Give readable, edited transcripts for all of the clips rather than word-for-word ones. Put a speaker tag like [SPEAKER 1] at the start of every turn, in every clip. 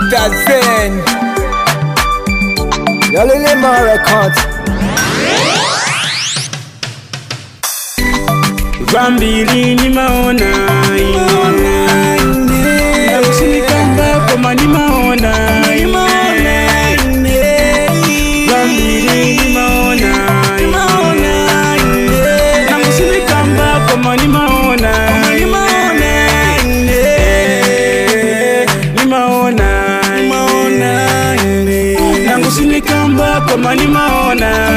[SPEAKER 1] Mr. Zen
[SPEAKER 2] Yalilima Records.
[SPEAKER 3] Vambili ni maona na usinikamba kama ni maona Vambili ni maona na usinikamba kama ni maona Ni maona na usinikamba kama ni maona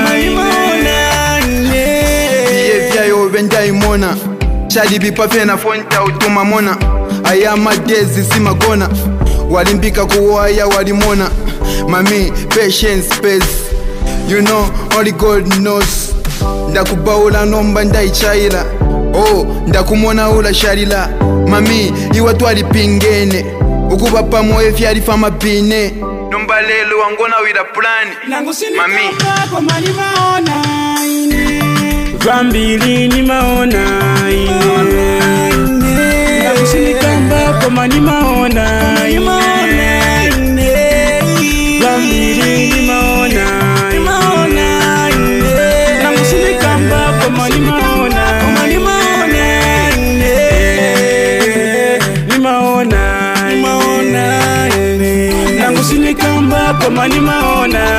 [SPEAKER 4] Mona Shadi bipafe na fonta utuma mona Ayama dezi simagona Walimpika kuwaya walimona Mami, patience, space You know, only God knows Ndakubaula nomba ndaichaila Oh, ndakumona ula sharila Mami, iwa tuwali pingene Ukuba pamoe fyari fama pine Nomba lelu wangona wila plani Mami
[SPEAKER 3] Vambili ni maona na usinikamba kama ni maona Vambili ni maona na usinikamba kama ni maona Ni maona na usinikamba kama ni maona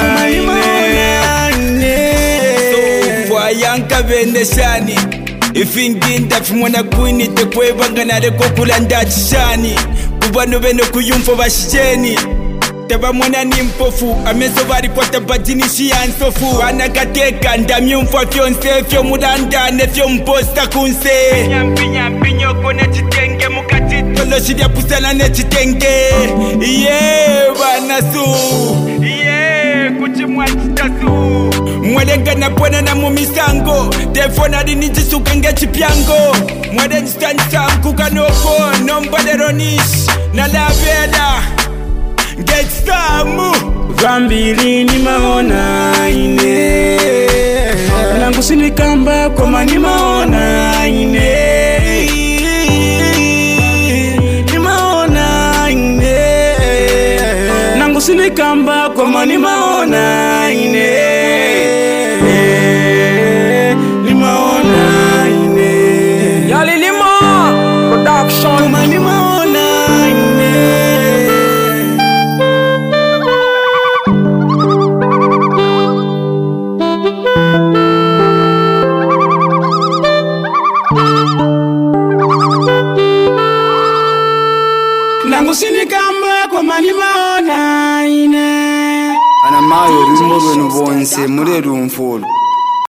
[SPEAKER 1] Yanka vendeshani ifinginda fimona kwini tekwebanga nareko kulanda chishani kubano beno kuyumfo bashijeni tabamona ni mpofu ameso bari kwata badinishi yansofu anakateka ndamyumfo fyonse fyo mudandane fyo mposta kunse nyampinyampi kone chitenge mukati tolo shirya pusana ne chitenge banasu kuchimwa chitasu Mwadenga na pwana na mumisango Defona dinijisuka nge chipyango Mwadenga stanisa mkuka noko Nombade ronish na laveda Ngextamu
[SPEAKER 3] Vambili ni maona Nangu sinikamba koma ni maona Ni maona Nangu sinikamba koma ni maona Nangusinikamba kwa mani maona
[SPEAKER 4] Ana mayo rumbo bwenu bonse muleru mfolo